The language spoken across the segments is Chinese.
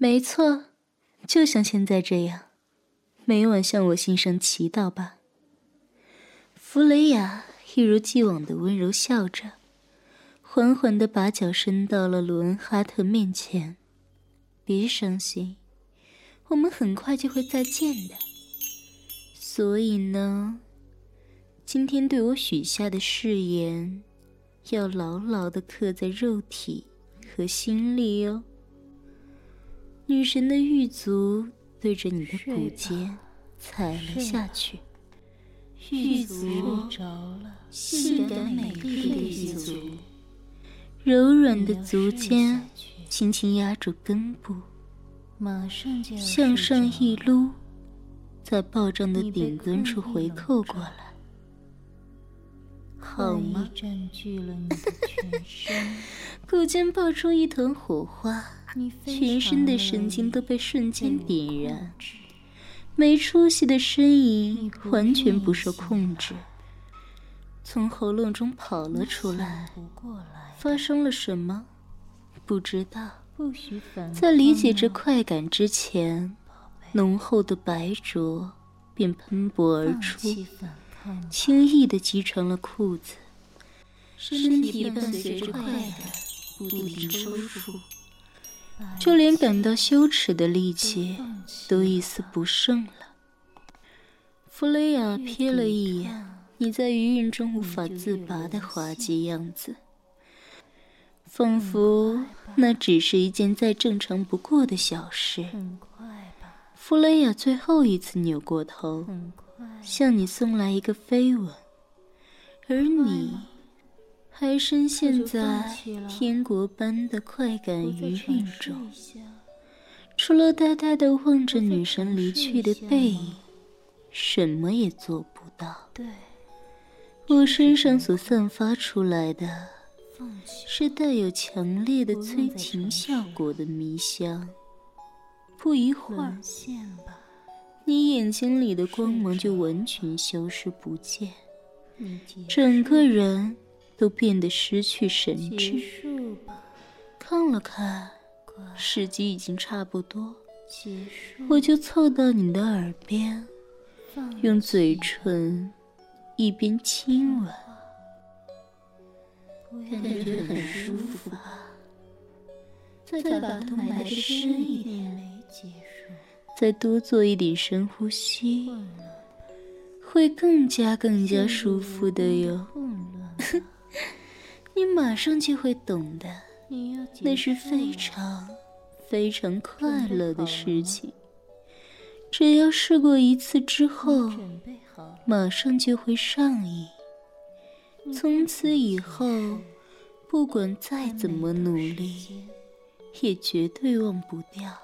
没错，就像现在这样，每晚向我心上祈祷吧。弗雷雅一如既往的温柔笑着，缓缓地把脚伸到了鲁恩哈特面前。别伤心，我们很快就会再见的。所以呢，今天对我许下的誓言，要牢牢地刻在肉体和心里哦。女神的玉足对着你的骨尖踩了下去，玉足性感美丽的玉足，柔软的足尖轻轻压住根部，向上一撸，在暴胀的顶端处回扣过来。好吗？占据了你的全身，骨间爆出一团火花，全身的神经都被瞬间点燃，没出息的呻吟完全不受控制，从喉咙中跑了出来。发生了什么？不知道。在理解这快感之前，浓厚的白浊便喷薄而出，轻易地击穿了裤子，身体伴随着快感不停抽搐，就连感到羞耻的力气都一丝不剩了。弗雷雅瞥了一眼你在余韵中无法自拔的滑稽样子，仿佛那只是一件再正常不过的小事。弗雷雅最后一次扭过头，向你送来一个飞吻，而你还深陷在天国般的快感余韵中，除了呆呆地望着女神离去的背影，什么也做不到。我身上所散发出来的是带有强烈的催情效果的迷香，不一会儿，你眼睛里的光芒就完全消失不见，整个人都变得失去神智。看了看，时机已经差不多，我就凑到你的耳边，用嘴唇一边亲吻，感觉很舒服吧？再把它埋得深一点，再多做一点深呼吸，会更加舒服的哟。你马上就会懂的，那是非常非常快乐的事情。只要试过一次之后，马上就会上瘾。从此以后，不管再怎么努力，也绝对忘不掉。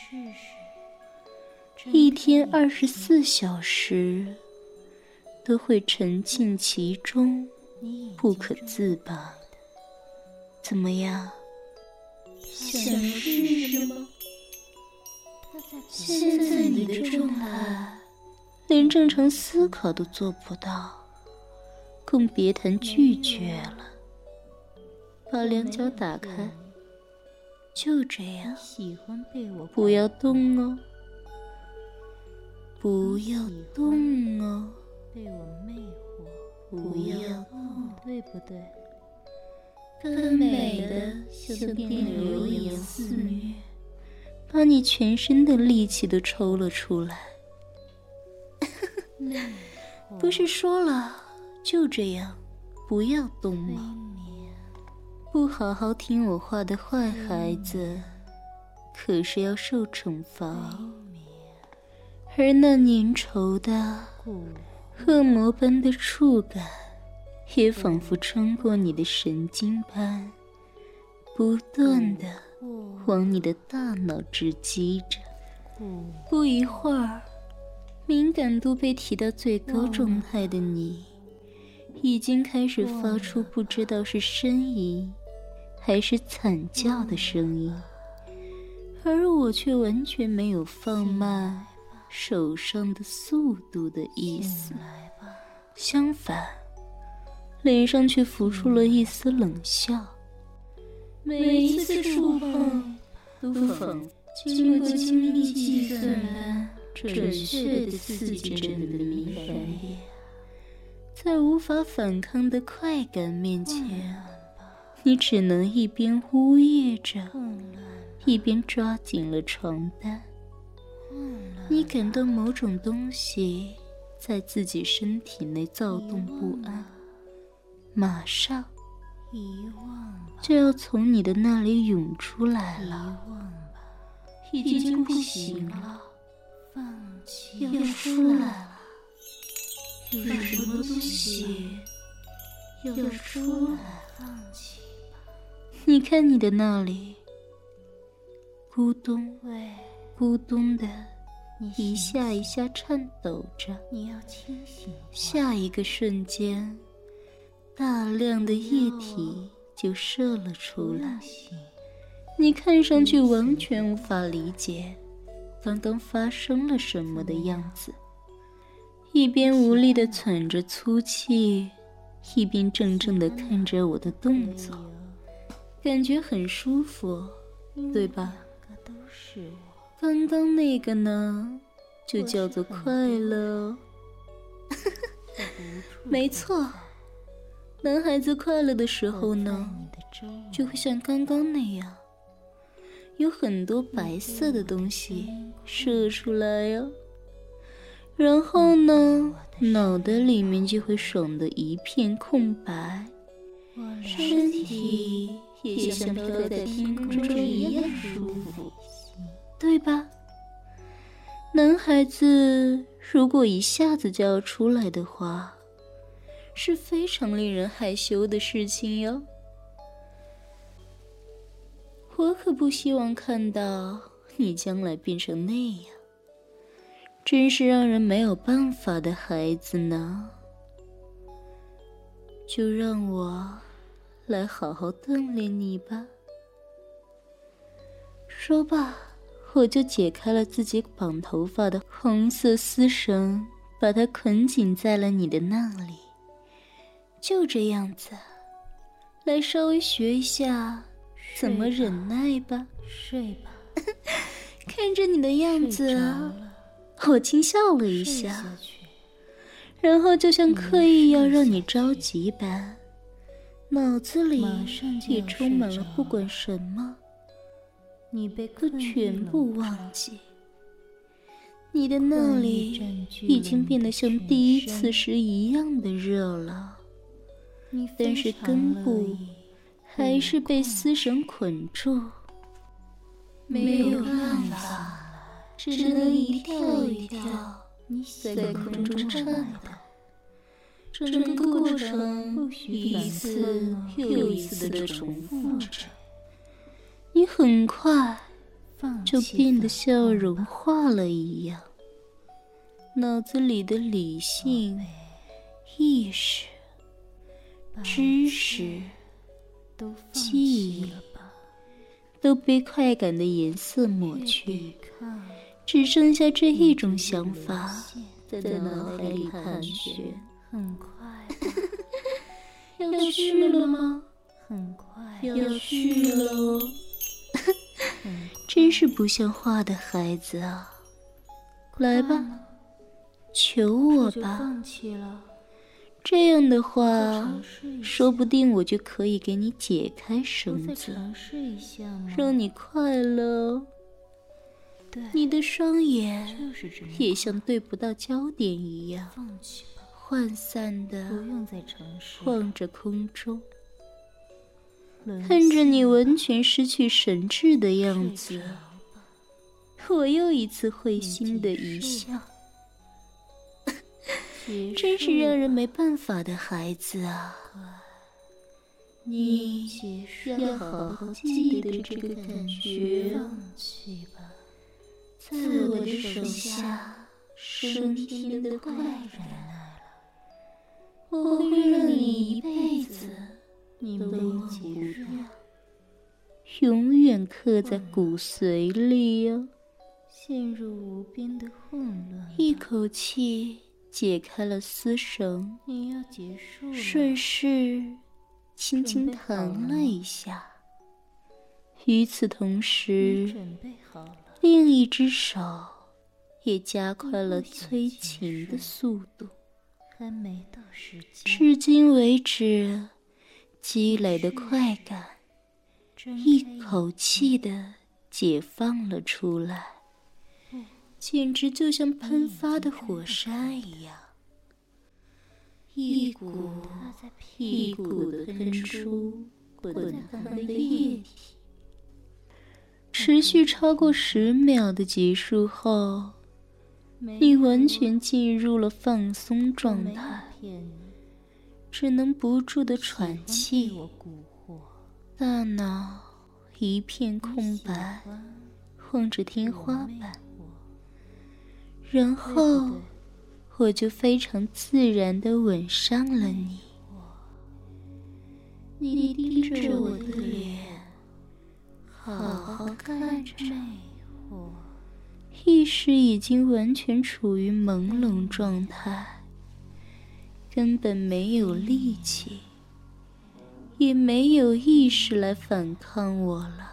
一天24小时都会沉浸其中，不可自拔。怎么样？想试试吗？现在你的状态连正常思考都做不到，更别谈拒绝了。把两脚打开，就这样，不要动哦，不要动哦，不要动，对不对？更美的像电流一样肆虐，把你全身的力气都抽了出来。不是说了，就这样，不要动吗？不好好听我话的坏孩子，可是要受惩罚。而那粘稠的恶魔般的触感，也仿佛穿过你的神经般，不断地往你的大脑直击着。不一会儿，敏感度被提到最高状态的你，已经开始发出不知道是呻吟还是惨叫的声音，而我却完全没有放慢手上的速度的意思，相反，脸上却浮出了一丝冷笑。每一次触碰都仿佛经过精密计算的、准确的刺激着你的敏感点，在无法反抗的快感面前，你只能一边呜咽着，一边抓紧了床单。你感到某种东西在自己身体内躁动不安，马上就要从你的那里涌出来了，已经不行了，要出来了，有什么东西要出来了。你看你的那里，咕咚咕咚的一下一下颤抖着，下一个瞬间，大量的液体就射了出来。你看上去完全无法理解刚刚发生了什么的样子，一边无力地喘着粗气，一边怔怔地看着我的动作，感觉很舒服，对吧？刚刚那个呢，就叫做快乐。没错，男孩子快乐的时候呢，就会像刚刚那样，有很多白色的东西射出来呀，然后呢，脑袋里面就会爽得一片空白，身体也像飘在天空中一样舒服，对吧？男孩子如果一下子就要出来的话，是非常令人害羞的事情哟。我可不希望看到你将来变成那样，真是让人没有办法的孩子呢。就让我来好好锻炼你吧。说罢，我就解开了自己绑头发的红色丝绳，把它捆紧在了你的那里。就这样子，来稍微学一下怎么忍耐吧。睡吧。看着你的样子啊，我轻笑了一下，然后就像刻意要让你着急般，脑子里也充满了不管什么都全部忘记。你的那里已经变得像第一次时一样的热了，但是根部还是被丝绳捆住，没有办法，只能一跳一跳在空中颤抖。整个过程一次又一次地重复着，你很快就变得像融化了一样，脑子里的理性、意识、知识、记忆都被快感的颜色抹去，只剩下这一种想法在脑海里盘旋。很快要去了吗？很快要去了哦。真是不像话的孩子啊！来吧，求我吧。这样的话，说不定我就可以给你解开绳子，让你快乐。你的双眼也像对不到焦点一样，涣散的望着空中。看着你完全失去神智的样子，我又一次会心的一笑。真是让人没办法的孩子啊！你要好好记得这个感觉，在我的手下升天的快感，我会让你一辈子都忘不掉，永远刻在骨髓里啊！陷入无边的混乱，一口气解开了丝绳，你要结束了，顺势轻轻弹了一下， 与此同时，另一只手也加快了催情的速度。至今为止积累的快感一口气的解放了出来，简直就像喷发的火山一样，一股一股的喷出滚烫的液体。持续超过10秒的结束后，你完全进入了放松状态，只能不住的喘气，大脑一片空白，望着天花板。然后我就非常自然地吻上了你。你盯着我的脸，好好看着，意识已经完全处于朦胧状态，根本没有力气，也没有意识来反抗我了。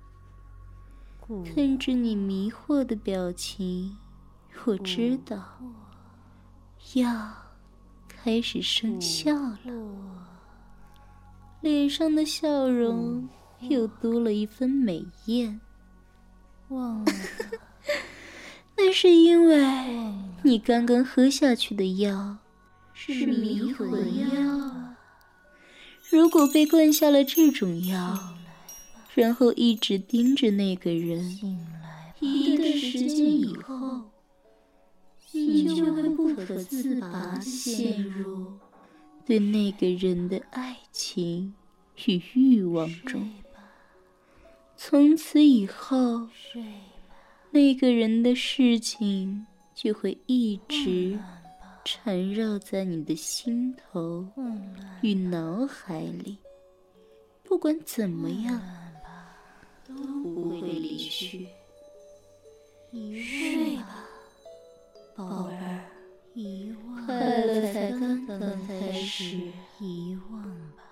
看着你迷惑的表情，我知道药开始生效了，脸上的笑容又多了一分美艳。忘了那是因为你刚刚喝下去的药是迷魂药，如果被灌下了这种药，然后一直盯着那个人，一段时间以后，你就会不可自拔地陷入对那个人的爱情与欲望中。从此以后，那个人的事情就会一直缠绕在你的心头与脑海里，不管怎么样都不会离去。睡吧，宝贝儿，快乐才刚刚开始，遗忘吧。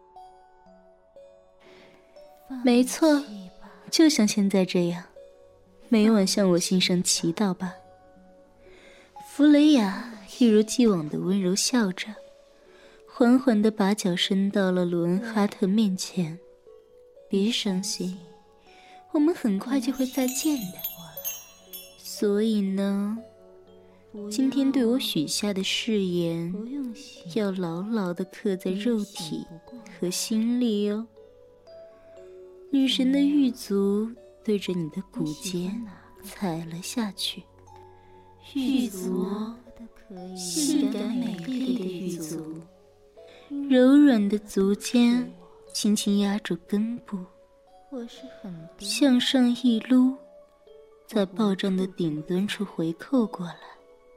没错，就像现在这样，每晚向我心上祈祷吧。弗雷亚一如既往的温柔笑着，缓缓地把脚伸到了鲁恩哈特面前。别伤心，我们很快就会再见的。所以呢，今天对我许下的誓言要牢牢地刻在肉体和心里哦。女神的玉足对着你的骨尖踩了下去，玉足，性感美丽的玉足，柔软的足尖轻轻压住根部，向上一撸，在暴胀的顶端处回扣过来。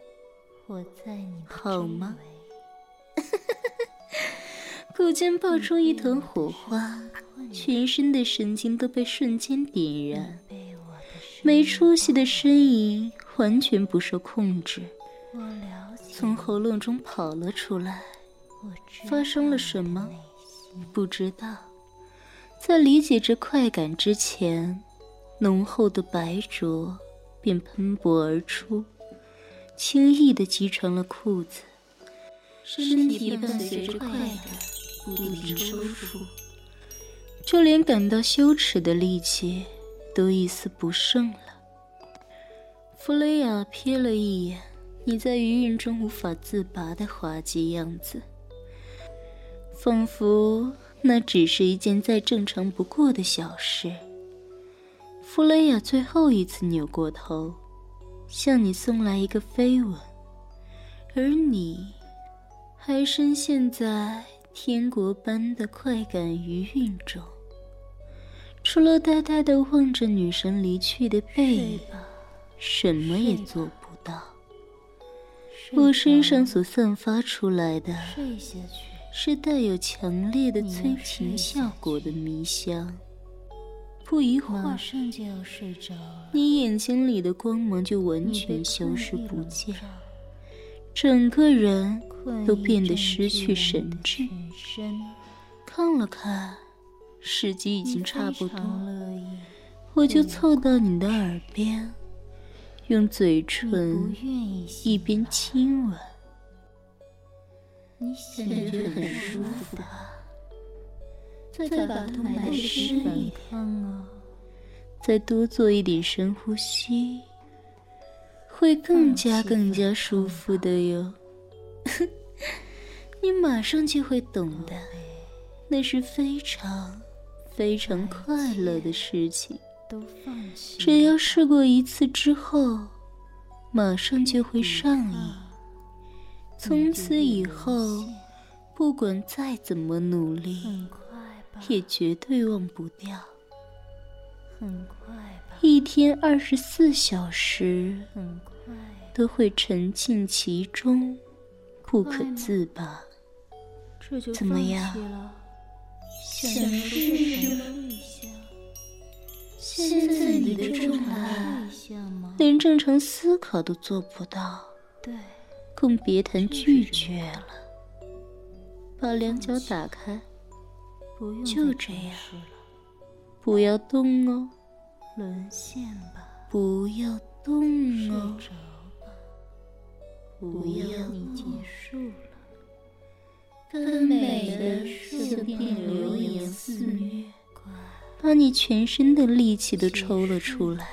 好吗？骨间爆出一团火花，全身的神经都被瞬间点燃，没出息的呻吟完全不受控制，从喉咙中跑了出来。发生了什么？不知道。在理解这快感之前，浓厚的白浊便喷薄而出，轻易地击穿了裤子，身体伴随着快感不停抽搐，就连感到羞耻的力气都一丝不剩了。弗雷亚瞥了一眼你在余韵中无法自拔的滑稽样子，仿佛那只是一件再正常不过的小事。弗雷亚最后一次扭过头，向你送来一个飞吻，而你还深陷在天国般的快感余韵中，除了呆呆地望着女神离去的背影，什么也做不到。我身上所散发出来的是带有强烈的催情效果的迷香，不一会儿你眼睛里的光芒就完全消失不见，整个人都变得失去神智。看了看， 时机已经差不多，我就凑到你的耳边，用嘴唇一边亲吻。感觉很舒服吧？再把动脉湿一点，再多做一点深呼吸，会更加舒服的哟。你马上就会懂的，那是非常快乐的事情。只要试过一次之后，马上就会上瘾。从此以后，不管再怎么努力，也绝对忘不掉。一天24小时，都会沉浸其中，不可自拔。怎么样？想试试吗？现在你的状态连正常思考都做不到，更别谈拒绝了。把两脚打开，就这样，不要动哦，不要动哦，不要你结束了。更美的似电流一样肆虐，把你全身的力气都抽了出来。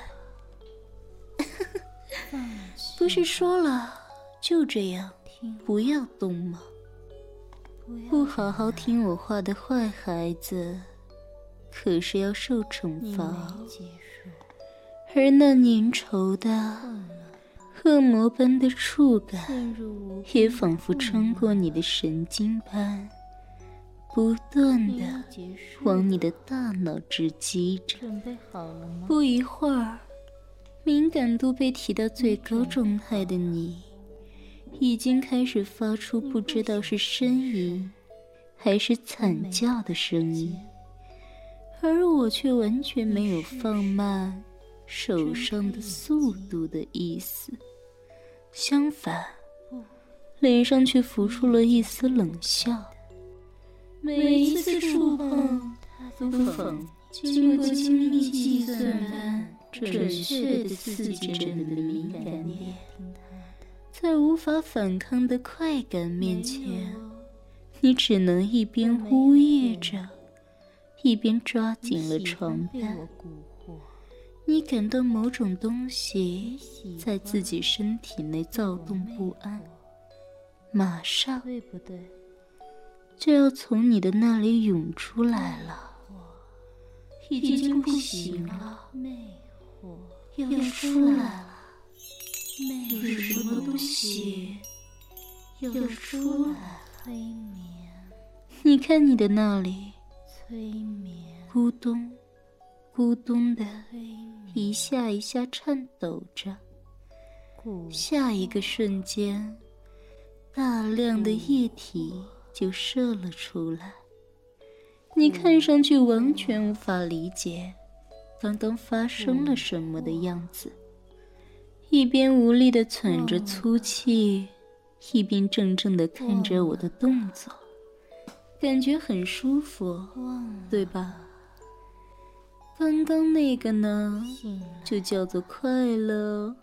不是说了就这样不要动吗？不好好听我话的坏孩子可是要受惩罚。而那粘稠的恶魔般的触感也仿佛穿过你的神经般不断地往你的大脑直击着。不一会儿，敏感度被提到最高状态的你已经开始发出不知道是呻吟还是惨叫的声音，而我却完全没有放慢手上的速度的意思，相反，脸上却浮出了一丝冷笑。每一次触碰都仿经过精密计算般准确地刺激着你的敏感点，在无法反抗的快感面前，你只能一边呜咽着，一边抓紧了床单。你感到某种东西在自己身体内躁动不安，马上就要从你的那里涌出来了，已经不行了，要出来了，有什么东西要出来了。你看你的那里，咕咚咕咚的一下一下颤抖着，下一个瞬间，大量的液体就射了出来。你看上去完全无法理解刚刚发生了什么的样子，一边无力地喘着粗气，一边怔怔地看着我的动作，感觉很舒服，对吧？刚刚那个呢，就叫做快乐。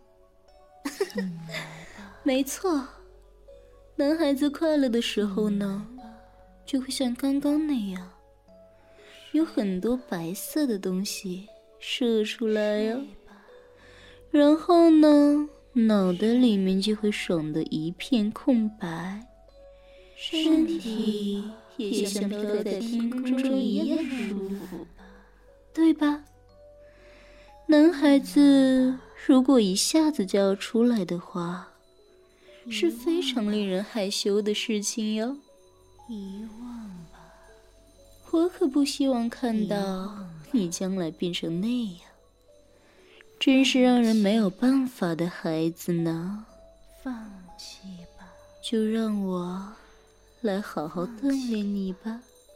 没错，男孩子快乐的时候呢，就会像刚刚那样，有很多白色的东西射出来呀，然后呢，脑袋里面就会爽得一片空白，身体也像飘在天空中一样舒服，对吧？男孩子如果一下子就要出来的话，是非常令人害羞的事情哟。遗忘吧，我可不希望看到你将来变成那样，真是让人没有办法的孩子呢。放弃吧，就让我来好好锻炼你吧。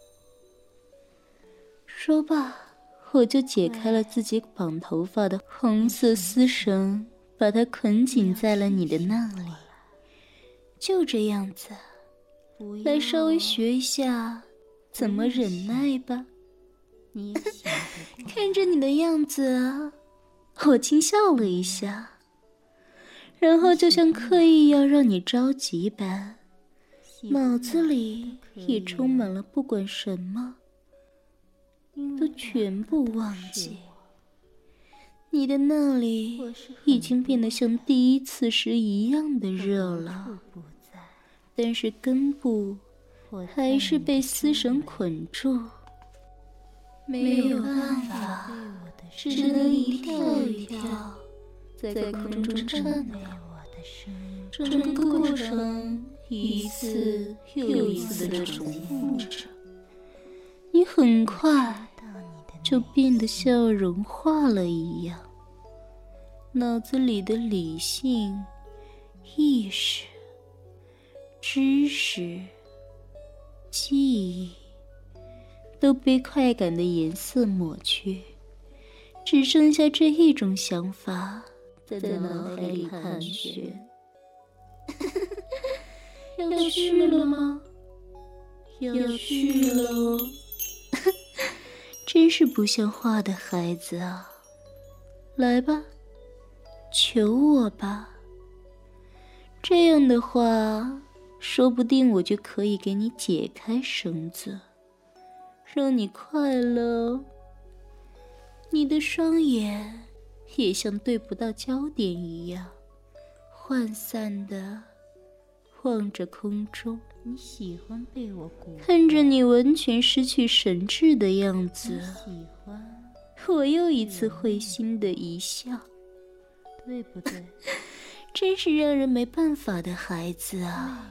说罢，我就解开了自己绑头发的红色丝绳，把它捆紧在了你的那里。就这样子，来稍微学一下怎么忍耐吧。 看着你的样子，我轻笑了一下，然后就像刻意要让你着急般，脑子里也充满了不管什么都全部忘记。你的那里已经变得像第一次时一样的热了，但是根部还是被丝绳捆住，没有办法，只能一跳一跳，在空中颤抖。整个过程一次又一次地重复着，你很快就变得像融化了一样，脑子里的理性、意识、知识、记忆都被快感的颜色抹去，只剩下这一种想法在脑海里盘旋。要去了吗？要去了。真是不像话的孩子啊！来吧，求我吧。这样的话，说不定我就可以给你解开绳子，让你快乐。你的双眼也像对不到焦点一样，涣散地望着空中。 你喜欢被我蛊惑， 看着你完全失去神智的样子， 喜欢， 我又一次会心的一笑， 对不对？ 真是让人没办法的孩子啊！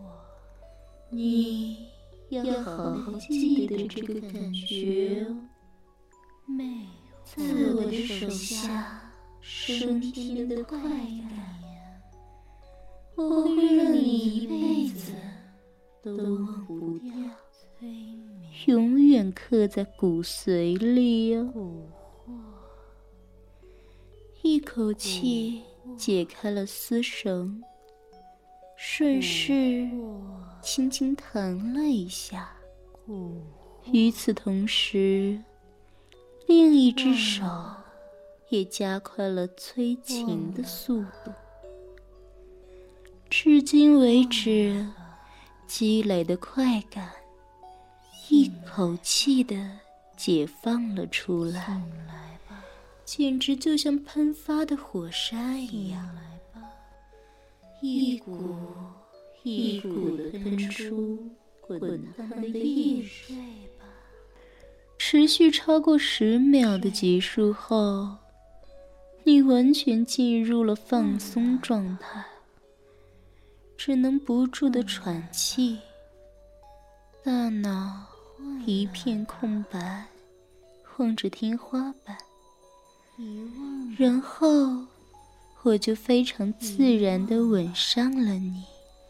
你要好好记得这个感觉哦。 魅在我的手下，升天的快感，我会让你一辈子都忘不掉，永远刻在骨髓里哦。 蛊惑， 一口气解开了丝绳，顺势轻轻弹了一下。与此同时，另一只手也加快了催情的速度。至今为止积累的快感一口气的解放了出来，简直就像喷发的火山一样，一股一股的喷出滚烫的液水。持续超过10秒的结束后，你完全进入了放松状态，只能不住地喘气，大脑一片空白，望着天花板。然后我就非常自然地吻上了你。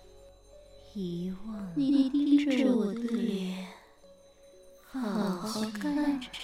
你盯着我的脸，好好看着，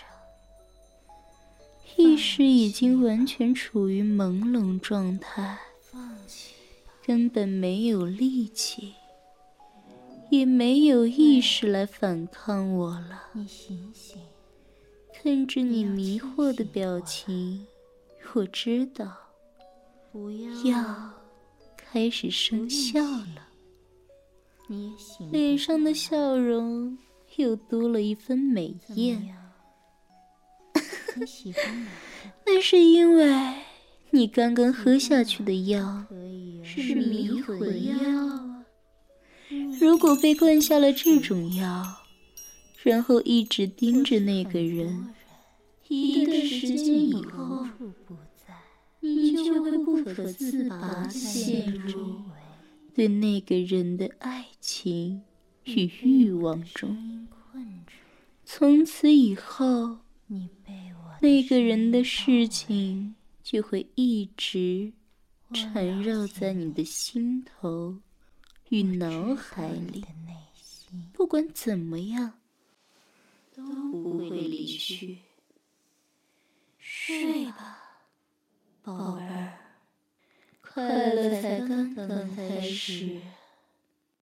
意识已经完全处于朦胧状态，根本没有力气，也没有意识来反抗我了。 你醒醒！ 看着你迷惑的表情，我知道要开始生效了。 你也醒， 脸上的笑容又多了一分美艳。 你喜欢哪个？ 那是因为你刚刚喝下去的药是是迷魂药啊。如果被灌下了这种药，然后一直盯着那个人，一段时间以后，你就会不可自拔地陷入对那个人的爱情与欲望中。从此以后，那个人的事情就会一直缠绕在你的心头与脑海里，不管怎么样都不会离去。睡吧，宝贝儿，快乐才刚刚开始。